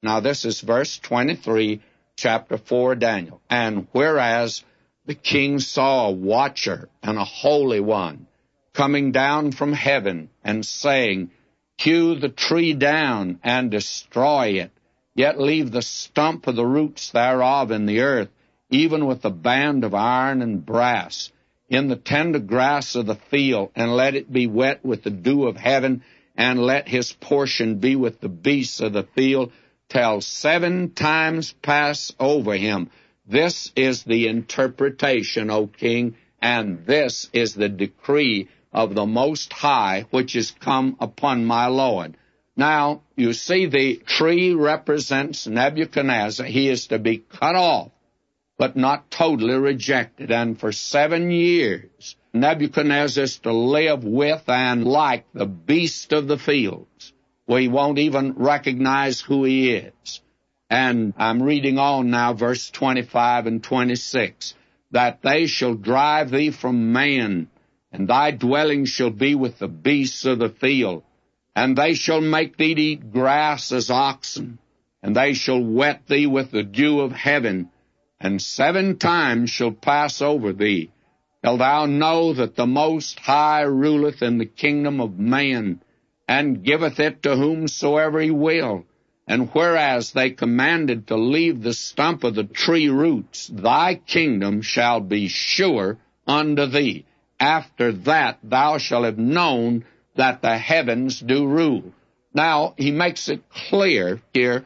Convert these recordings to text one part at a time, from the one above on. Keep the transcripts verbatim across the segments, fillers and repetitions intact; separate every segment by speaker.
Speaker 1: Now this is verse twenty-three, chapter four of Daniel. And whereas the king saw a watcher and a holy one coming down from heaven and saying, hew the tree down and destroy it, yet leave the stump of the roots thereof in the earth, even with the band of iron and brass, in the tender grass of the field, and let it be wet with the dew of heaven, and let his portion be with the beasts of the field, till seven times pass over him. This is the interpretation, O king, and this is the decree of the Most High, which is come upon my Lord. Now, you see, the tree represents Nebuchadnezzar. He is to be cut off, but not totally rejected. And for seven years, Nebuchadnezzar is to live with and like the beast of the fields, where he won't even recognize who he is. And I'm reading on now, verse twenty-five and twenty-six, that they shall drive thee from man, and thy dwelling shall be with the beasts of the field, and they shall make thee to eat grass as oxen, and they shall wet thee with the dew of heaven, and seven times shall pass over thee, till thou know that the Most High ruleth in the kingdom of man, and giveth it to whomsoever he will. And whereas they commanded to leave the stump of the tree roots, thy kingdom shall be sure unto thee. After that thou shalt have known that the heavens do rule. Now, he makes it clear here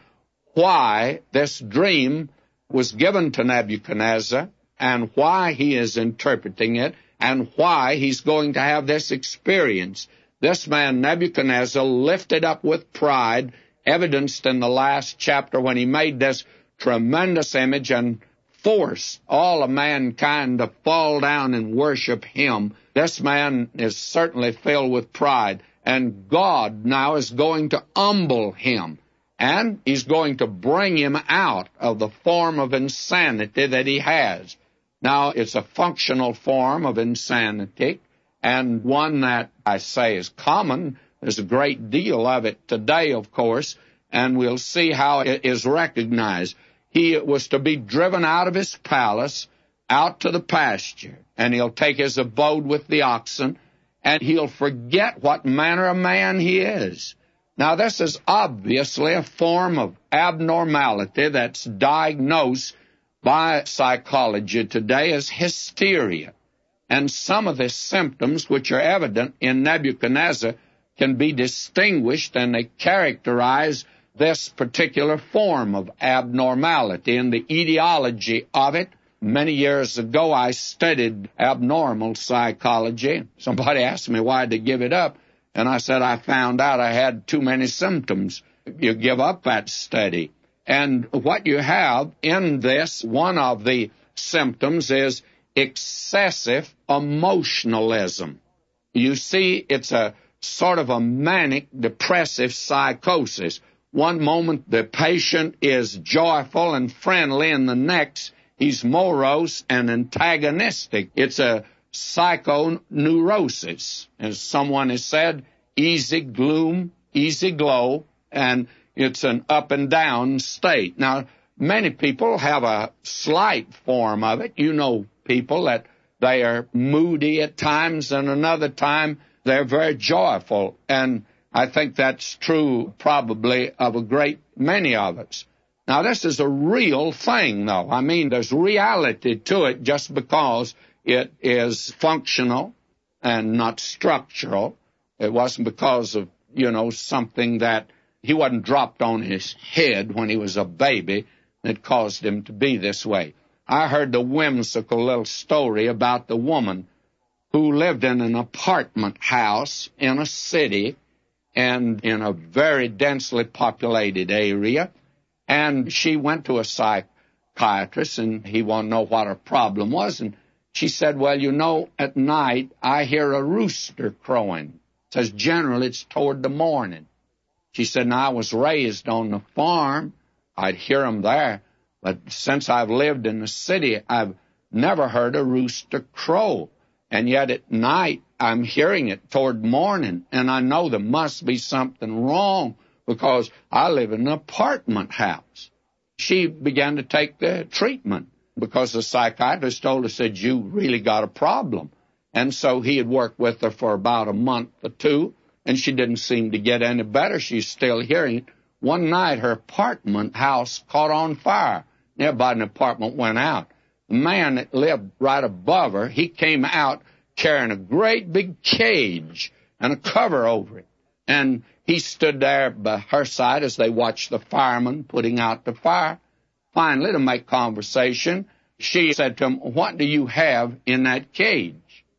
Speaker 1: why this dream was given to Nebuchadnezzar, and why he is interpreting it, and why he's going to have this experience. This man, Nebuchadnezzar, lifted up with pride, evidenced in the last chapter when he made this tremendous image and forced all of mankind to fall down and worship him. This man is certainly filled with pride, and God now is going to humble him, and he's going to bring him out of the form of insanity that he has. Now, it's a functional form of insanity, and one that I say is common. There's a great deal of it today, of course, and we'll see how it is recognized. He was to be driven out of his palace, out to the pasture, and he'll take his abode with the oxen, and he'll forget what manner of man he is. Now, this is obviously a form of abnormality that's diagnosed by psychology today as hysteria. And some of the symptoms which are evident in Nebuchadnezzar can be distinguished, and they characterize this particular form of abnormality and the etiology of it. Many years ago, I studied abnormal psychology. Somebody asked me why to give it up, and I said I found out I had too many symptoms. You give up that study. And what you have in this, one of the symptoms is excessive emotionalism. You see, it's a sort of a manic depressive psychosis. One moment the patient is joyful and friendly, and the next he's morose and antagonistic. It's a psychoneurosis. As someone has said, easy gloom, easy glow, and it's an up and down state. Now, many people have a slight form of it. You know people that they are moody at times, and another time they're very joyful. And I think that's true probably of a great many of us. Now, this is a real thing, though. I mean, there's reality to it just because it is functional and not structural. It wasn't because of, you know, something that he wasn't dropped on his head when he was a baby that caused him to be this way. I heard the whimsical little story about the woman who lived in an apartment house in a city and in a very densely populated area, and she went to a psychiatrist, and he wanted to know what her problem was, and she said, well, you know, at night I hear a rooster crowing. Says generally it's toward the morning. She said, now, I was raised on the farm. I'd hear them there. But since I've lived in the city, I've never heard a rooster crow. And yet at night, I'm hearing it toward morning. And I know there must be something wrong because I live in an apartment house. She began to take the treatment because the psychiatrist told her, said, you really got a problem. And so he had worked with her for about a month or two, and she didn't seem to get any better. She's still hearing it. One night, her apartment house caught on fire. Everybody in the apartment went out. The man that lived right above her, he came out carrying a great big cage and a cover over it. And he stood there by her side as they watched the firemen putting out the fire. Finally, to make conversation, she said to him, what do you have in that cage?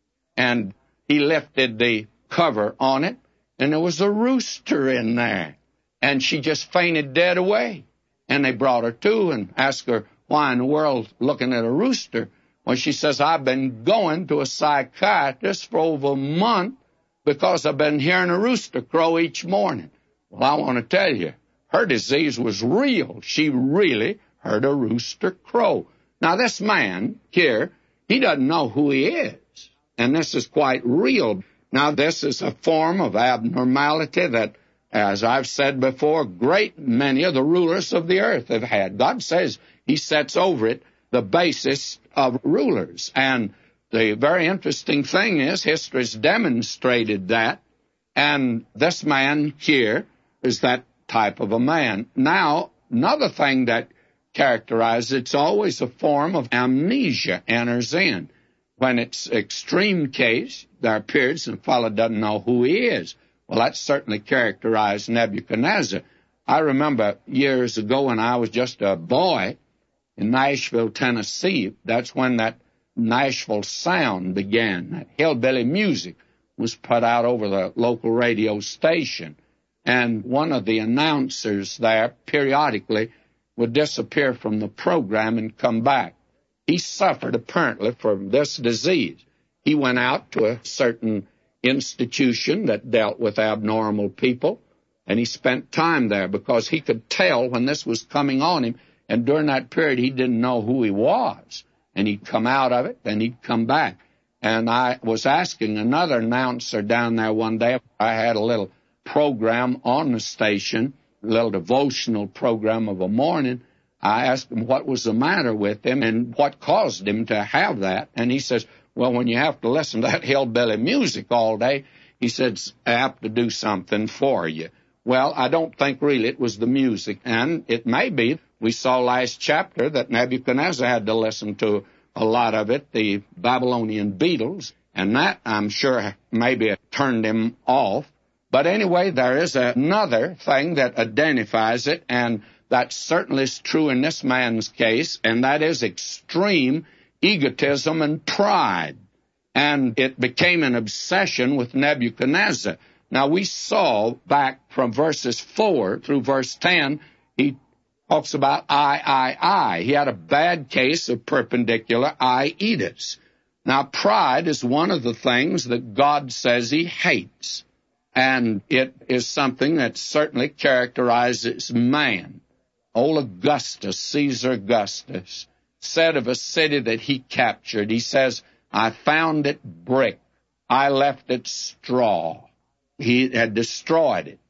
Speaker 1: And he lifted the cover on it, and there was a rooster in there. And she just fainted dead away. And they brought her to and asked her, why in the world looking at a rooster? Well, she says, I've been going to a psychiatrist for over a month because I've been hearing a rooster crow each morning. Well, I want to tell you, her disease was real. She really heard a rooster crow. Now, this man here, he doesn't know who he is, and this is quite real. Now, this is a form of abnormality that, as I've said before, great many of the rulers of the earth have had. God says he sets over it the basis of rulers. And the very interesting thing is history's demonstrated that, and this man here is that type of a man. Now, another thing that characterizes it's always a form of amnesia enters in. When it's extreme case, there are periods and the fellow doesn't know who he is. Well, that certainly characterized Nebuchadnezzar. I remember years ago when I was just a boy in Nashville, Tennessee, that's when that Nashville sound began. That hillbilly music was put out over the local radio station. And one of the announcers there periodically would disappear from the program and come back. He suffered, apparently, from this disease. He went out to a certain institution that dealt with abnormal people, and he spent time there because he could tell when this was coming on him, and during that period he didn't know who he was. And he'd come out of it, then he'd come back. And I was asking another announcer down there one day, I had a little program on the station, a little devotional program of a morning. I asked him what was the matter with him and what caused him to have that. And he says, well, when you have to listen to that hillbilly music all day, he said, it's apt to do something for you. Well, I don't think really it was the music, and it may be. We saw last chapter that Nebuchadnezzar had to listen to a lot of it, the Babylonian Beatles, and that, I'm sure, maybe turned him off. But anyway, there is another thing that identifies it, and that certainly is true in this man's case, and that is extreme egotism and pride. And it became an obsession with Nebuchadnezzar. Now, we saw back from verses four through verse ten, he talks about I, I, I. He had a bad case of perpendicular I-itis. Now, pride is one of the things that God says he hates, and it is something that certainly characterizes man. Old Augustus, Caesar Augustus, said of a city that he captured, he says, I found it brick, I left it straw. He had destroyed it.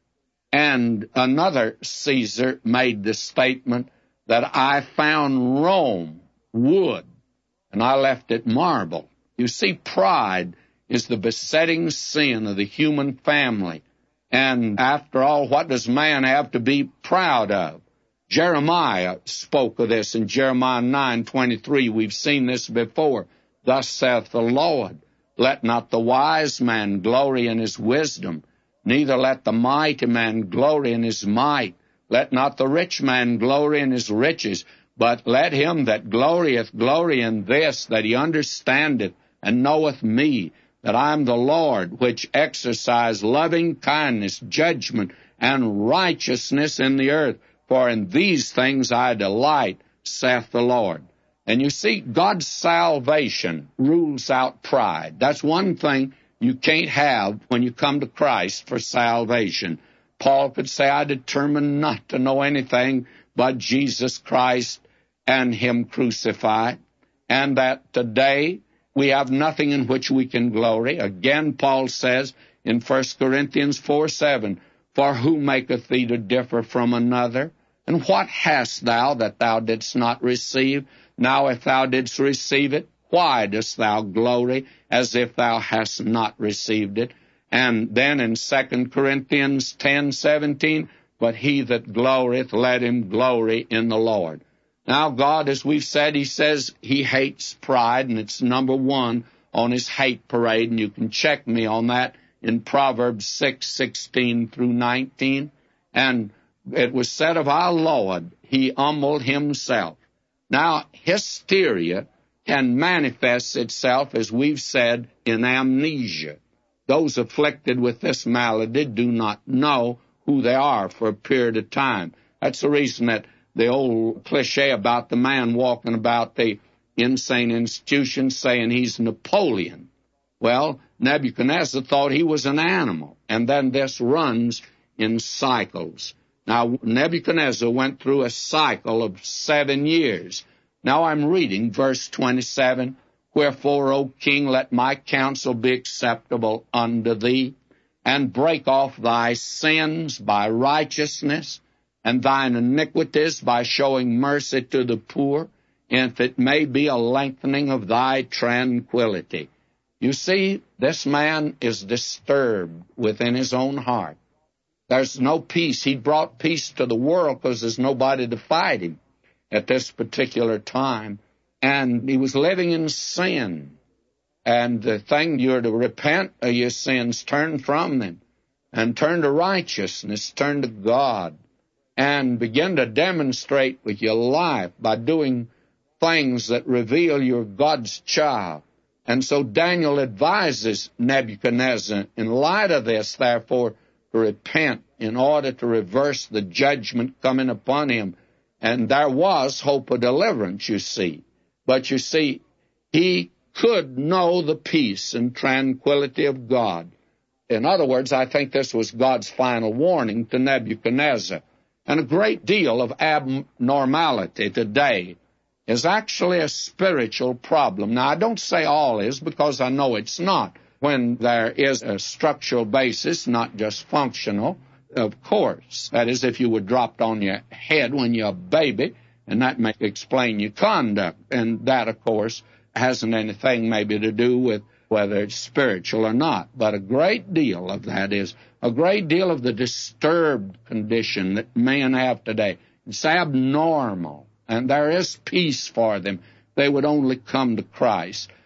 Speaker 1: And another Caesar made the statement that I found Rome wood, and I left it marble. You see, pride is the besetting sin of the human family. And after all, what does man have to be proud of? Jeremiah spoke of this in Jeremiah nine twenty-three. We've seen this before. Thus saith the Lord, let not the wise man glory in his wisdom, neither let the mighty man glory in his might. Let not the rich man glory in his riches, but let him that glorieth glory in this, that he understandeth and knoweth me, that I am the Lord, which exercise loving kindness, judgment, and righteousness in the earth. For in these things I delight, saith the Lord. And you see, God's salvation rules out pride. That's one thing you can't have when you come to Christ for salvation. Paul could say, I determined not to know anything but Jesus Christ and him crucified, and that today we have nothing in which we can glory. Again, Paul says in First Corinthians four seven, For who maketh thee to differ from another? And what hast thou that thou didst not receive? Now if thou didst receive it, why dost thou glory as if thou hast not received it? And then in Second Corinthians ten seventeen, but he that glorieth, let him glory in the Lord. Now God, as we've said, he says he hates pride, and it's number one on his hate parade, and you can check me on that in Proverbs six sixteen through nineteen. And it was said of our Lord, he humbled himself. Now, hysteria can manifest itself, as we've said, in amnesia. Those afflicted with this malady do not know who they are for a period of time. That's the reason that the old cliche about the man walking about the insane institution saying he's Napoleon. Well, Nebuchadnezzar thought he was an animal, and then this runs in cycles. Now, Nebuchadnezzar went through a cycle of seven years. Now I'm reading verse twenty-seven, Wherefore, O king, let my counsel be acceptable unto thee, and break off thy sins by righteousness, and thine iniquities by showing mercy to the poor, if it may be a lengthening of thy tranquility. You see, this man is disturbed within his own heart. There's no peace. He brought peace to the world because there's nobody to fight him at this particular time. And he was living in sin. And the thing, you're to repent of your sins, turn from them, and turn to righteousness, turn to God, and begin to demonstrate with your life by doing things that reveal you're God's child. And so Daniel advises Nebuchadnezzar, in light of this, therefore, to repent in order to reverse the judgment coming upon him. And there was hope of deliverance, you see. But you see, he could know the peace and tranquility of God. In other words, I think this was God's final warning to Nebuchadnezzar. And a great deal of abnormality today is actually a spiritual problem. Now, I don't say all is, because I know it's not. When there is a structural basis, not just functional, of course. That is, if you were dropped on your head when you're a baby, and that may explain your conduct. And that, of course, hasn't anything maybe to do with whether it's spiritual or not. But a great deal of that is a great deal of the disturbed condition that men have today. It's abnormal, and there is peace for them. They would only come to Christ.